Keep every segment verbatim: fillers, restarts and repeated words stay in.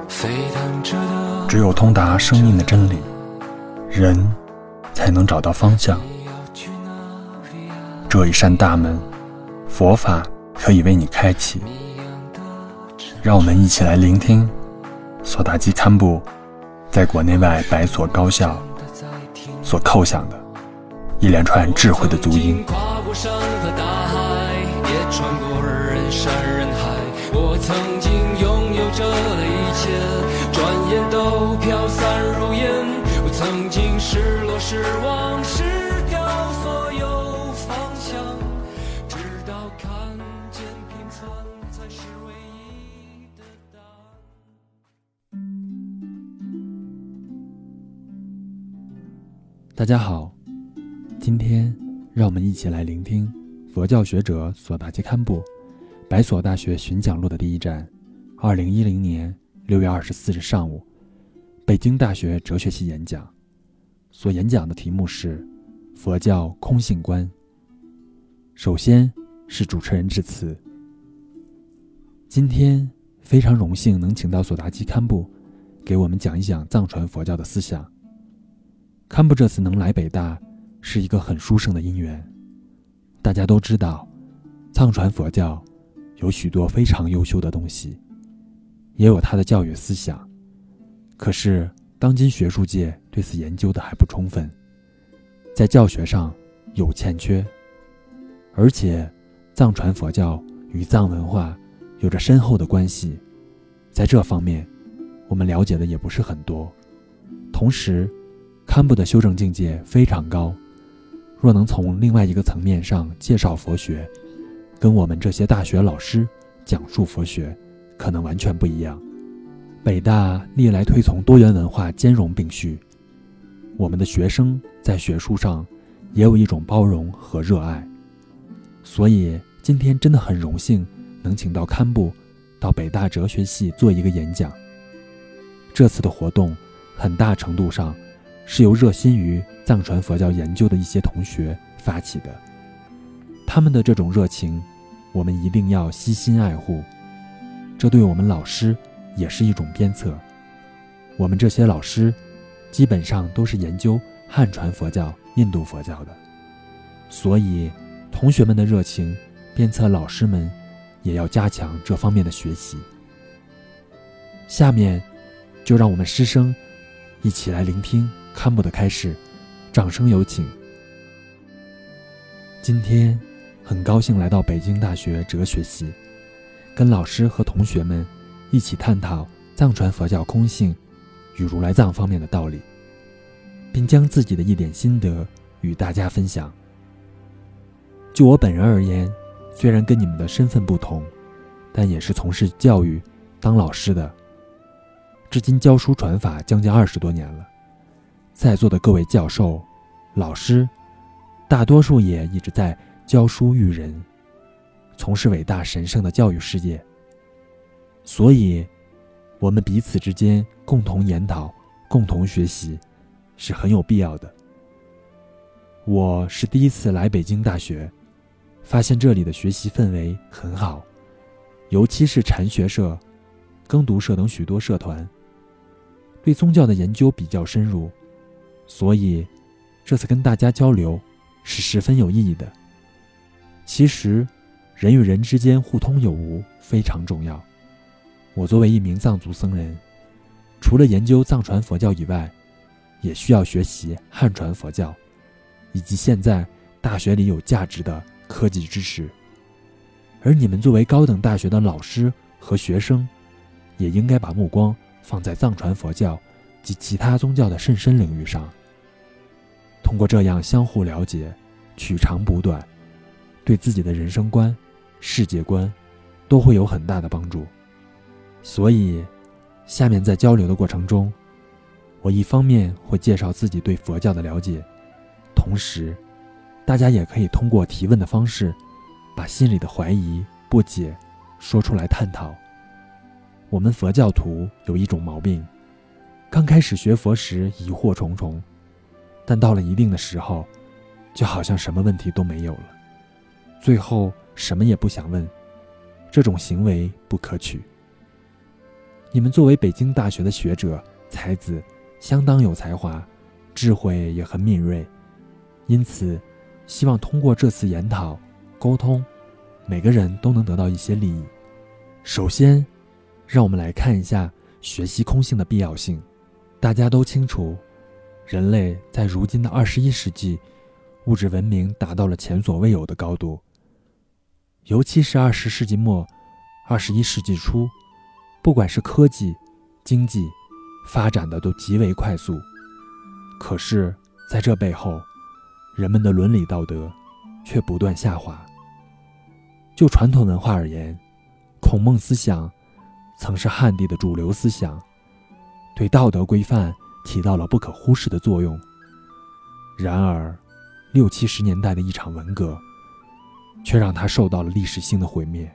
只有通达生命的真理，人才能找到方向。这一扇大门，佛法可以为你开启。让我们一起来聆听索达基堪布在国内外百所高校所叩响的一连串智慧的足音。 跨过山和大海，也穿过人山人海，我曾经拥有着的一切，转眼都飘散如烟。我曾经失落失望失掉所有方向，直到看见平凡才是唯一的答案。 大家好，今天让我们一起来聆听佛教学者索达基堪布百所大学巡讲录的第一站，二零一零年六月二十四日上午，北京大学哲学系演讲。所演讲的题目是佛教空性观。首先是主持人致辞。今天非常荣幸能请到索达基堪布给我们讲一讲藏传佛教的思想。堪布这次能来北大是一个很殊胜的因缘。大家都知道，藏传佛教有许多非常优秀的东西，也有它的教育思想，可是当今学术界对此研究的还不充分，在教学上有欠缺，而且藏传佛教与藏文化有着深厚的关系，在这方面我们了解的也不是很多。同时堪布的修正境界非常高，若能从另外一个层面上介绍佛学，跟我们这些大学老师讲述佛学可能完全不一样。北大历来推崇多元文化兼容并蓄，我们的学生在学术上也有一种包容和热爱，所以今天真的很荣幸能请到堪布到北大哲学系做一个演讲。这次的活动很大程度上是由热心于藏传佛教研究的一些同学发起的，他们的这种热情我们一定要悉心爱护，这对我们老师也是一种鞭策。我们这些老师基本上都是研究汉传佛教、印度佛教的，所以同学们的热情鞭策老师们也要加强这方面的学习。下面就让我们师生一起来聆听堪布的开示，掌声有请。今天很高兴来到北京大学哲学系，跟老师和同学们一起探讨藏传佛教空性与如来藏方面的道理，并将自己的一点心得与大家分享。就我本人而言，虽然跟你们的身份不同，但也是从事教育当老师的，至今教书传法将近二十多年了。在座的各位教授、老师，大多数也一直在教书育人，从事伟大神圣的教育事业。所以我们彼此之间共同研讨、共同学习是很有必要的。我是第一次来北京大学，发现这里的学习氛围很好，尤其是禅学社、耕读社等许多社团，对宗教的研究比较深入，所以这次跟大家交流是十分有意义的。其实人与人之间互通有无非常重要。我作为一名藏族僧人，除了研究藏传佛教以外，也需要学习汉传佛教，以及现在大学里有价值的科技知识。而你们作为高等大学的老师和学生，也应该把目光放在藏传佛教及其他宗教的甚深领域上。通过这样相互了解，取长补短，对自己的人生观、世界观都会有很大的帮助。所以下面在交流的过程中，我一方面会介绍自己对佛教的了解，同时大家也可以通过提问的方式把心里的怀疑、不解说出来探讨。我们佛教徒有一种毛病，刚开始学佛时疑惑重重，但到了一定的时候，就好像什么问题都没有了，最后什么也不想问，这种行为不可取。 你们作为北京大学的学者才子，相当有才华，智慧也很敏锐，因此希望通过这次研讨沟通，每个人都能得到一些利益。首先，让我们来看一下学习空性的必要性。大家都清楚，人类在如今的二十一世纪，物质文明达到了前所未有的高度，尤其是二十世纪末、二十一世纪初，不管是科技、经济发展的都极为快速。可是在这背后，人们的伦理道德却不断下滑。就传统文化而言，孔孟思想曾是汉地的主流思想，对道德规范起到了不可忽视的作用。然而六七十年代的一场文革却让它受到了历史性的毁灭。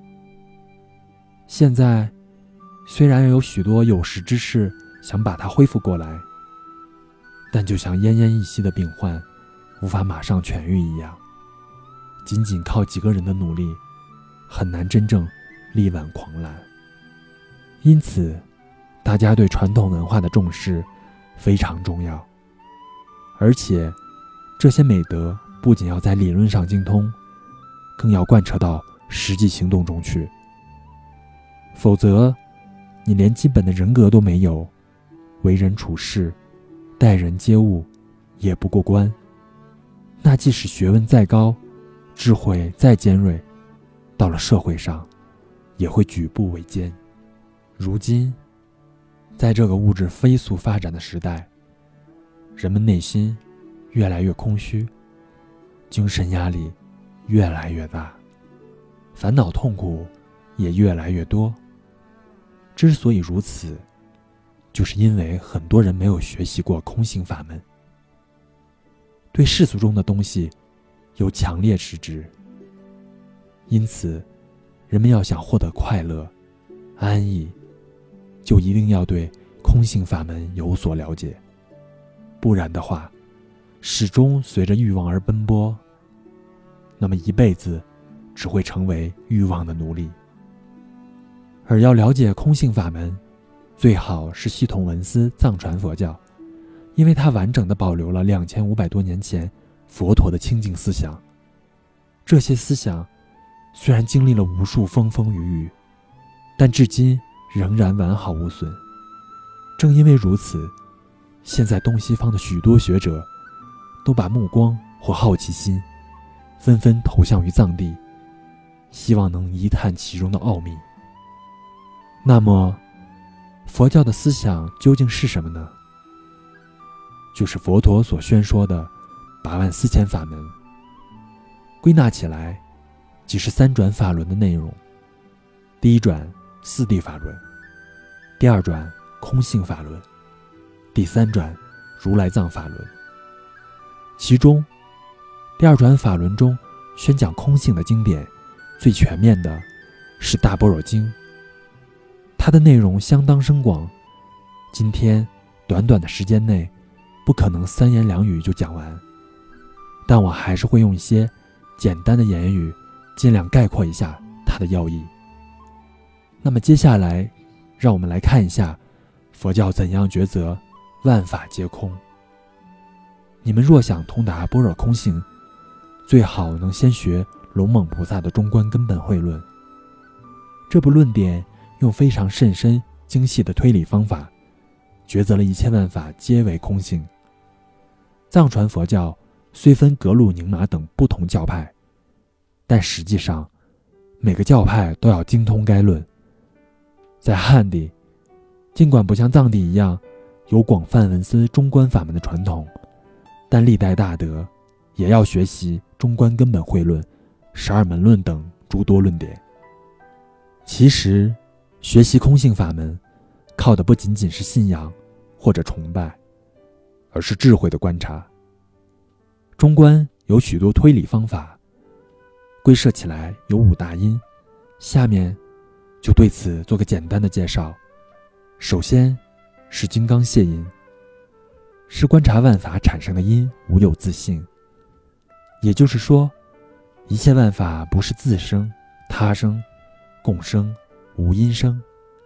现在虽然有许多有识之士想把它恢复过来，但就像奄奄一息的病患无法马上痊愈一样，仅仅靠几个人的努力很难真正力挽狂澜。因此大家对传统文化的重视非常重要，而且这些美德不仅要在理论上精通，更要贯彻到实际行动中去。否则你连基本的人格都没有，为人处事、待人接物也不过关，那即使学问再高，智慧再尖锐，到了社会上也会举步维艰。如今在这个物质飞速发展的时代，人们内心越来越空虚，精神压力越来越大，烦恼痛苦也越来越多。之所以如此，就是因为很多人没有学习过空性法门，对世俗中的东西有强烈执执。因此人们要想获得快乐、安逸，就一定要对空性法门有所了解，不然的话始终随着欲望而奔波，那么一辈子只会成为欲望的奴隶。而要了解空性法门，最好是系统文思藏传佛教，因为它完整地保留了两千五百多年前佛陀的清净思想。这些思想虽然经历了无数风风雨雨，但至今仍然完好无损。正因为如此，现在东西方的许多学者都把目光或好奇心纷纷投向于藏地，希望能一探其中的奥秘。那么佛教的思想究竟是什么呢？就是佛陀所宣说的八万四千法门，归纳起来即是三转法轮的内容。第一转四谛法轮，第二转空性法轮，第三转如来藏法轮。其中第二转法轮中宣讲空性的经典最全面的是大般若经，它的内容相当深广，今天短短的时间内不可能三言两语就讲完，但我还是会用一些简单的言语尽量概括一下它的要义。那么接下来让我们来看一下佛教怎样抉择万法皆空。你们若想通达般若空性，最好能先学龙猛菩萨的中观根本慧论。这部论点用非常甚深精细的推理方法抉择了一切万法皆为空性。藏传佛教虽分格鲁宁玛等不同教派，但实际上每个教派都要精通该论。在汉地，尽管不像藏地一样有广泛闻思中观法门的传统，但历代大德也要学习中观根本慧论、十二门论等诸多论点。其实学习空性法门靠的不仅仅是信仰或者崇拜，而是智慧的观察。中观有许多推理方法，归摄起来有五大因，下面就对此做个简单的介绍。首先是金刚械因，是观察万法产生的因无有自性，也就是说一切万法不是自生、他生、共生、无因生，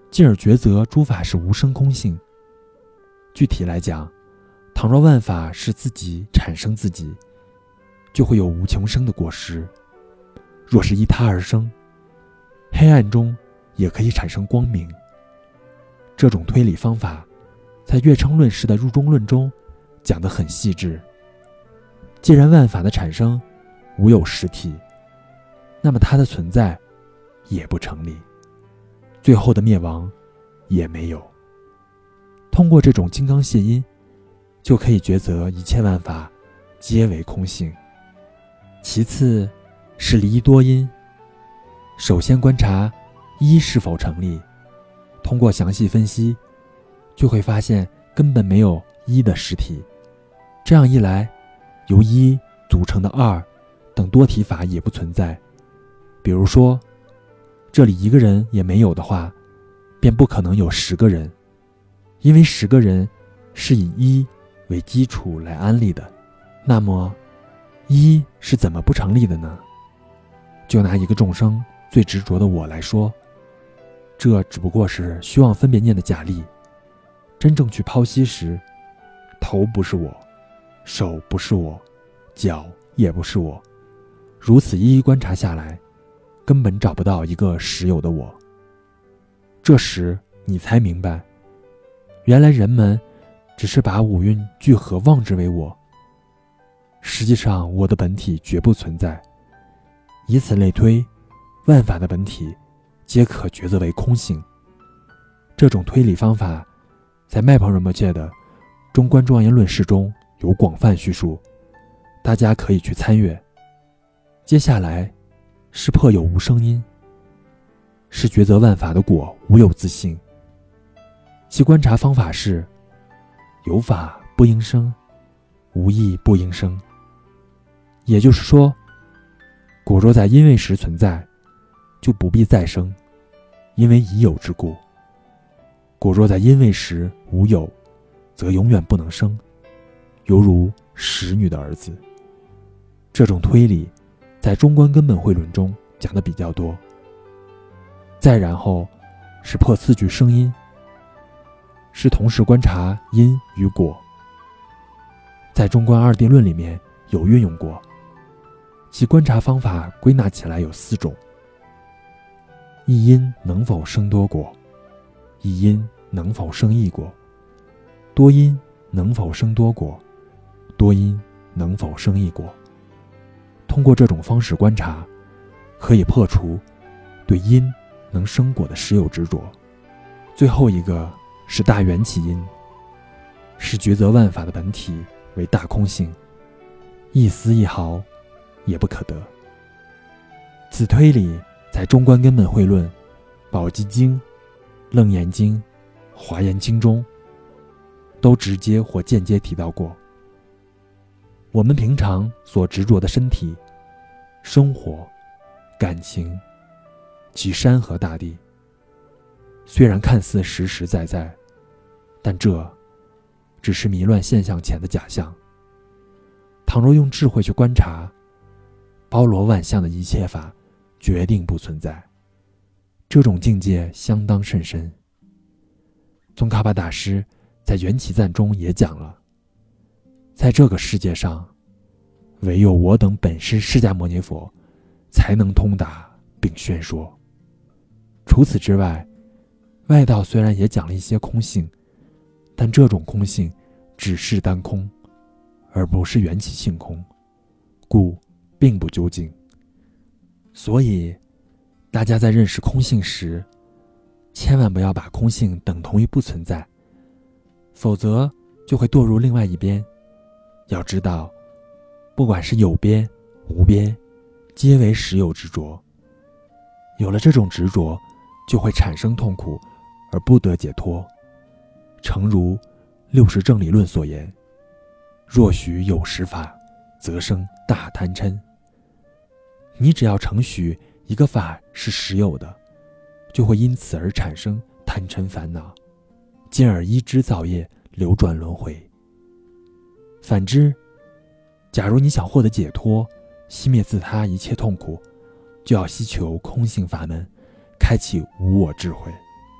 进而抉择诸法是无生空性。具体来讲，倘若万法是自己产生自己，就会有无穷生的果实；若是依他而生，黑暗中也可以产生光明。这种推理方法在月称论师的入中论中讲得很细致。既然万法的产生无有实体，那么它的存在也不成立，最后的灭亡也没有。通过这种金刚解因，就可以抉择一切万法皆为空性。其次是离一多因，首先观察一是否成立，通过详细分析，就会发现根本没有一的实体。这样一来，由一组成的二等多体法也不存在。比如说，这里一个人也没有的话，便不可能有十个人，因为十个人是以一为基础来安立的。那么一是怎么不成立的呢？就拿一个众生最执着的我来说，这只不过是虚妄分别念的假立。真正去剖析时，头不是我，手不是我，脚也不是我，如此一一观察下来，根本找不到一个实有的我。这时你才明白，原来人们只是把五蕴聚合妄之为我，实际上我的本体绝不存在。以此类推，万法的本体皆可抉择为空性。这种推理方法在麦彭仁波切的《中观庄严论释》中有广泛叙述，大家可以去参阅。接下来是破有无生因，是抉择万法的果无有自性。其观察方法是：有法不应生，无义不应生。也就是说，果若在因为时存在，就不必再生，因为已有之故；果若在因为时无有，则永远不能生，犹如使女的儿子。这种推理在中观根本慧论中讲的比较多。再然后是破四句声音，是同时观察因与果，在中观二谛论里面有运用过。其观察方法归纳起来有四种：一因能否生多果，一因能否生异果，多因能否生多果，多因能否生异果。通过这种方式观察，可以破除对因能生果的实有执着。最后一个是大缘起因，是抉择万法的本体为大空性，一丝一毫也不可得。此推理在中观根本慧论、宝积经、楞严经、华严经中都直接或间接提到过。我们平常所执着的身体、生活、感情及山河大地，虽然看似实实在在，但这只是迷乱现象前的假象。倘若用智慧去观察，包罗万象的一切法决定不存在。这种境界相当甚深。宗喀巴大师在缘起赞中也讲了，在这个世界上，唯有我等本师释迦牟尼佛才能通达并宣说。除此之外，外道虽然也讲了一些空性，但这种空性只是单空，而不是缘起性空，故并不究竟。所以大家在认识空性时，千万不要把空性等同于不存在，否则就会堕入另外一边。要知道，不管是有边无边，皆为实有执着。有了这种执着，就会产生痛苦而不得解脱。诚如六十正理论所言，若许有实法，则生大贪嗔。你只要承许一个法是实有的，就会因此而产生贪嗔烦恼，进而依之造业，流转轮回。反之，假如你想获得解脱，熄灭自他一切痛苦，就要希求空性法门，开启无我智慧，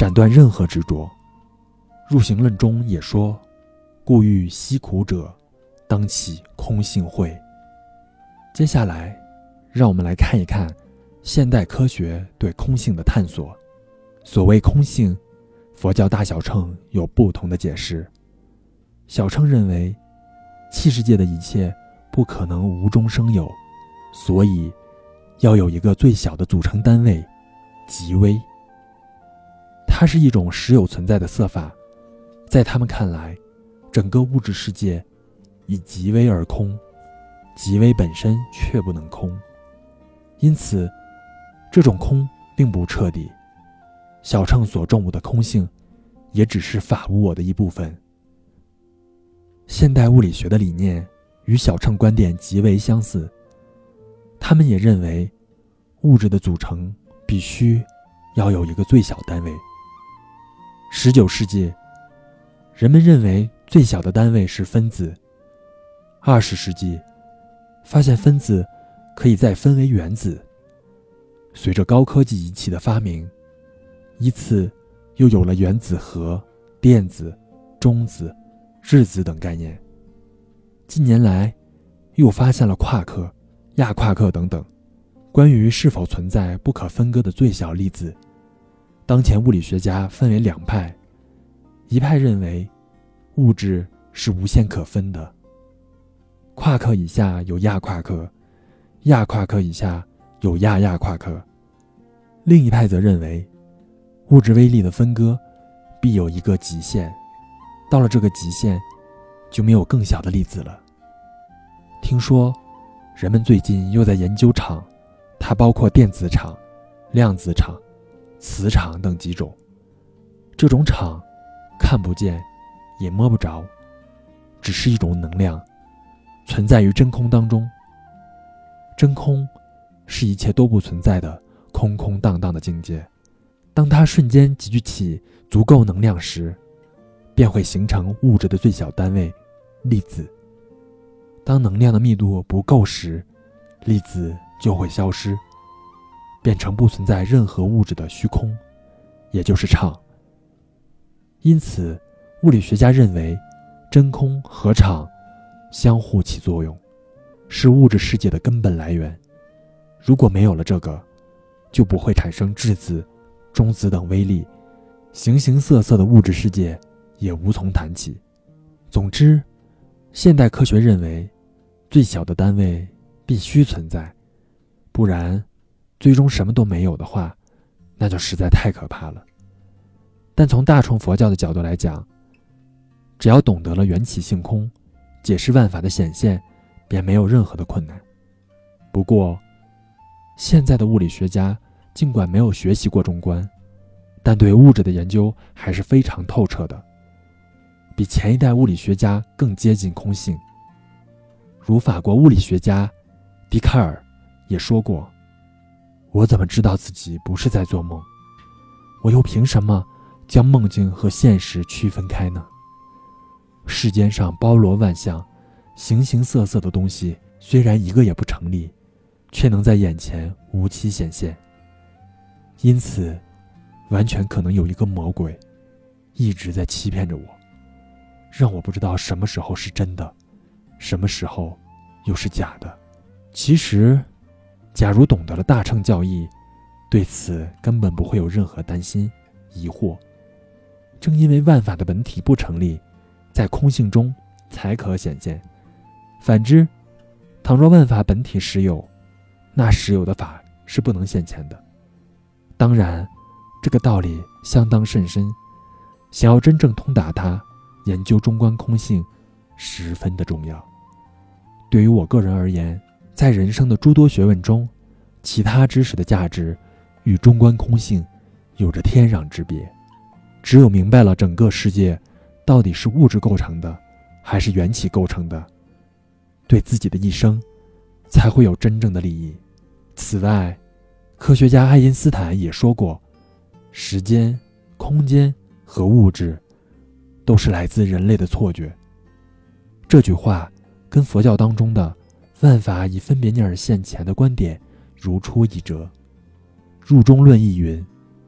斩断任何执着。入行论中也说，故欲息苦者，当起空性慧。接下来让我们来看一看现代科学对空性的探索。所谓空性，佛教大小乘有不同的解释。小乘认为器世界的一切不可能无中生有，所以要有一个最小的组成单位，极微。它是一种实有存在的色法，在他们看来，整个物质世界以极微而空，极微本身却不能空，因此这种空并不彻底。小乘所证悟的空性也只是法无我的一部分。现代物理学的理念与小乘观点极为相似，他们也认为物质的组成必须要有一个最小单位。十九世纪，人们认为最小的单位是分子。二十世纪，发现分子可以再分为原子。随着高科技仪器的发明，依次又有了原子核、电子、中子、质子等概念。近年来，又发现了夸克、亚夸克等等。关于是否存在不可分割的最小粒子，当前物理学家分为两派，一派认为物质是无限可分的，夸克以下有亚夸克，亚夸克以下有亚亚夸克。另一派则认为物质微粒的分割必有一个极限，到了这个极限就没有更小的粒子了。听说人们最近又在研究场，它包括电子场、量子场、磁场等几种。这种场看不见也摸不着，只是一种能量，存在于真空当中。真空是一切都不存在的空空荡荡的境界，当它瞬间集聚起足够能量时，便会形成物质的最小单位粒子。当能量的密度不够时，粒子就会消失，变成不存在任何物质的虚空，也就是场。因此物理学家认为真空和场相互起作用，是物质世界的根本来源。如果没有了这个，就不会产生质子、中子等微粒，形形色色的物质世界也无从谈起。总之，现代科学认为最小的单位必须存在，不然最终什么都没有的话，那就实在太可怕了。但从大乘佛教的角度来讲，只要懂得了缘起性空，解释万法的显现，便没有任何的困难。不过现在的物理学家尽管没有学习过中观，但对物质的研究还是非常透彻的，比前一代物理学家更接近空性。如法国物理学家笛卡尔也说过，我怎么知道自己不是在做梦？我又凭什么将梦境和现实区分开呢？世间上包罗万象，形形色色的东西，虽然一个也不成立，却能在眼前无期显现。因此完全可能有一个魔鬼一直在欺骗着我，让我不知道什么时候是真的，什么时候又是假的。其实假如懂得了大乘教义，对此根本不会有任何担心疑惑。正因为万法的本体不成立，在空性中才可显现。反之，倘若万法本体实有，那实有的法是不能显现的。当然这个道理相当甚深，想要真正通达它，研究中观空性十分的重要。对于我个人而言，在人生的诸多学问中，其他知识的价值与中观空性有着天壤之别。只有明白了整个世界到底是物质构成的还是缘起构成的，对自己的一生才会有真正的利益。此外，科学家爱因斯坦也说过，时间、空间和物质都是来自人类的错觉。这句话跟佛教当中的万法以分别念而现前的观点如出一辙。入中论亦云，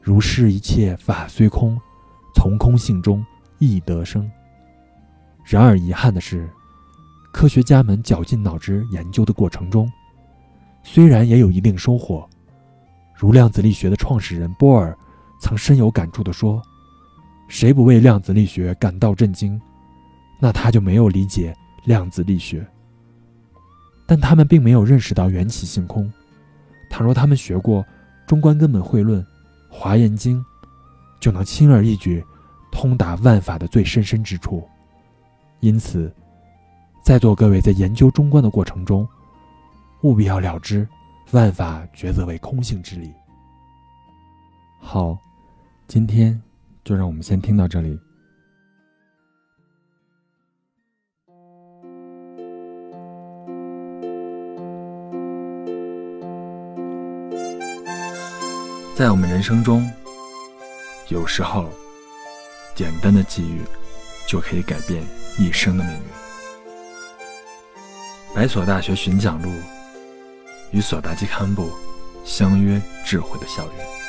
如是一切法虽空，从空性中亦得生。然而遗憾的是，科学家们绞尽脑汁研究的过程中，虽然也有一定收获，如量子力学的创始人波尔曾深有感触地说，谁不为量子力学感到震惊，那他就没有理解量子力学。但他们并没有认识到缘起性空，倘若他们学过中观根本会论、华严经，就能轻而易举通达万法的最深深之处。因此在座各位在研究中观的过程中，务必要了知万法抉择为空性之理。 好，今天就让我们先听到这里。在我们人生中，有时候简单的际遇就可以改变一生的命运。百所大学寻讲录与索达基堪布相约智慧的校园。